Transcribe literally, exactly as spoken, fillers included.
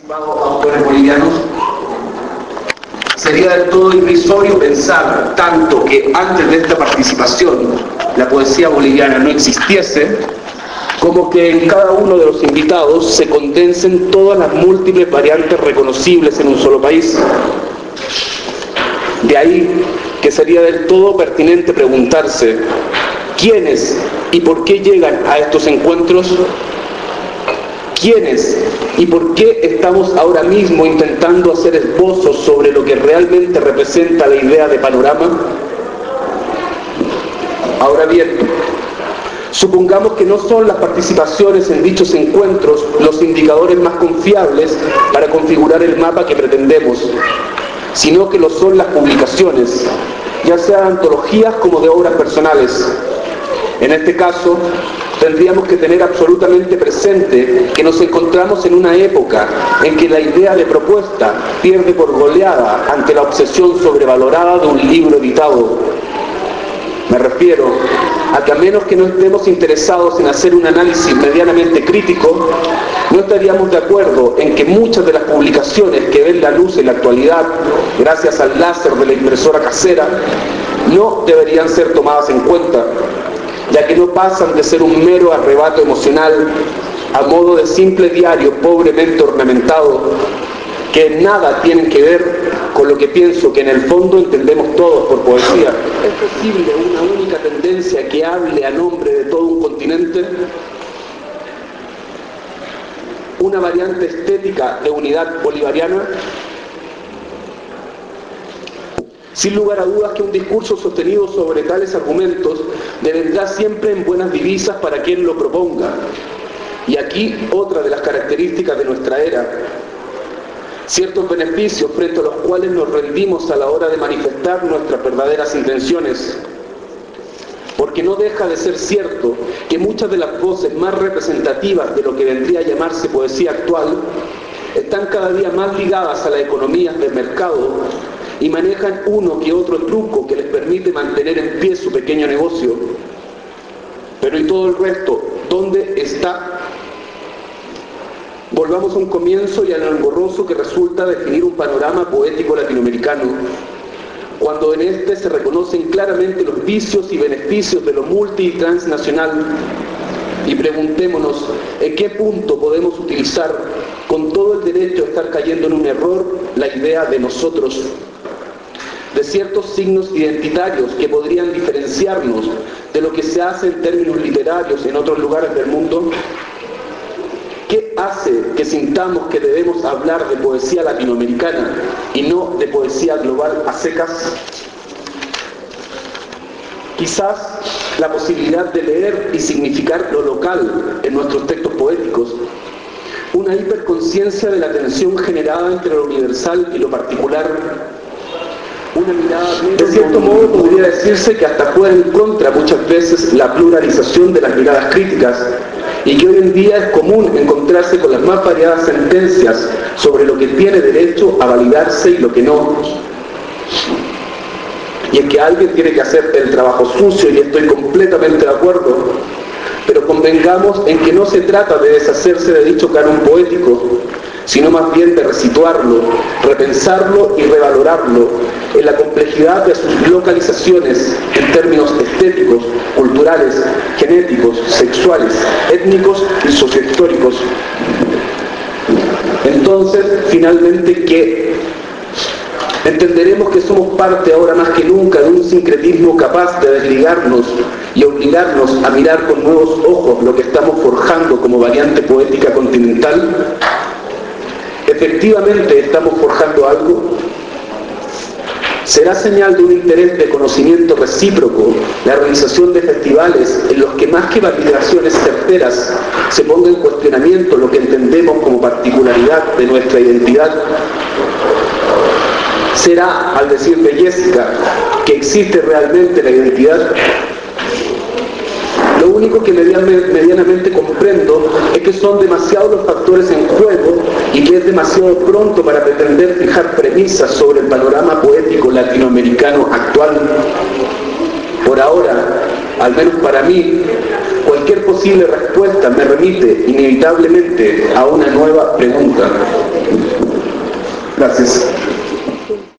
Autores bolivianos, sería del todo irrisorio pensar tanto que antes de esta participación la poesía boliviana no existiese, como que en cada uno de los invitados se condensen todas las múltiples variantes reconocibles en un solo país. De ahí que sería del todo pertinente preguntarse quiénes y por qué llegan a estos encuentros, quiénes y por qué estamos ahora mismo intentando hacer esbozos sobre lo que realmente representa la idea de panorama. Ahora bien, supongamos que no son las participaciones en dichos encuentros los indicadores más confiables para configurar el mapa que pretendemos, sino que lo son las publicaciones, ya sea de antologías como de obras personales. En este caso, tendríamos que tener absolutamente presente que nos encontramos en una época en que la idea de propuesta pierde por goleada ante la obsesión sobrevalorada de un libro editado. Me refiero a que a menos que no estemos interesados en hacer un análisis medianamente crítico, no estaríamos de acuerdo en que muchas de las publicaciones que ven la luz en la actualidad, gracias al láser de la impresora casera, no deberían ser tomadas en cuenta, ya que no pasan de ser un mero arrebato emocional a modo de simple diario pobremente ornamentado, que nada tienen que ver con lo que pienso que en el fondo entendemos todos por poesía. ¿Es posible una única tendencia que hable a nombre de todo un continente? ¿Una variante estética de unidad bolivariana? Sin lugar a dudas que un discurso sostenido sobre tales argumentos devendrá siempre en buenas divisas para quien lo proponga. Y aquí otra de las características de nuestra era. Ciertos beneficios frente a los cuales nos rendimos a la hora de manifestar nuestras verdaderas intenciones. Porque no deja de ser cierto que muchas de las voces más representativas de lo que vendría a llamarse poesía actual están cada día más ligadas a las economías del mercado y manejan uno que otro truco que les permite mantener en pie su pequeño negocio. Pero ¿y todo el resto? ¿Dónde está? Volvamos a un comienzo y a lo engorroso que resulta definir un panorama poético latinoamericano, cuando en este se reconocen claramente los vicios y beneficios de lo multi y transnacional, y preguntémonos en qué punto podemos utilizar con todo el derecho a estar cayendo en un error la idea de nosotros, de ciertos signos identitarios que podrían diferenciarnos de lo que se hace en términos literarios en otros lugares del mundo. ¿Qué hace que sintamos que debemos hablar de poesía latinoamericana y no de poesía global a secas? Quizás la posibilidad de leer y significar lo local en nuestros textos poéticos, una hiperconciencia de la tensión generada entre lo universal y lo particular, una mirada... De cierto modo podría decirse que hasta juega en contra muchas veces la pluralización de las miradas críticas, y que hoy en día es común encontrarse con las más variadas sentencias sobre lo que tiene derecho a validarse y lo que no. Y es que alguien tiene que hacer el trabajo sucio, y estoy completamente de acuerdo, pero convengamos en que no se trata de deshacerse de dicho canon poético, sino más bien de resituarlo, repensarlo y revalorarlo en la complejidad de sus localizaciones en términos estéticos, culturales, genéticos, sexuales, étnicos y sociohistóricos. Entonces, finalmente, ¿qué? Entenderemos que somos parte ahora más que nunca de un sincretismo capaz de desligarnos y obligarnos a mirar con nuevos ojos lo que estamos forjando como variante poética continental. ¿Efectivamente estamos forjando algo? ¿Será señal de un interés de conocimiento recíproco la realización de festivales en los que más que validaciones certeras se ponga en cuestionamiento lo que entendemos como particularidad de nuestra identidad? ¿Será, al decir de Jessica, que existe realmente la identidad? Lo único que medianamente comprendo es que son demasiados los factores en juego y que es demasiado pronto para pretender fijar premisas sobre el panorama poético latinoamericano actual. Por ahora, al menos para mí, cualquier posible respuesta me remite inevitablemente a una nueva pregunta. Gracias.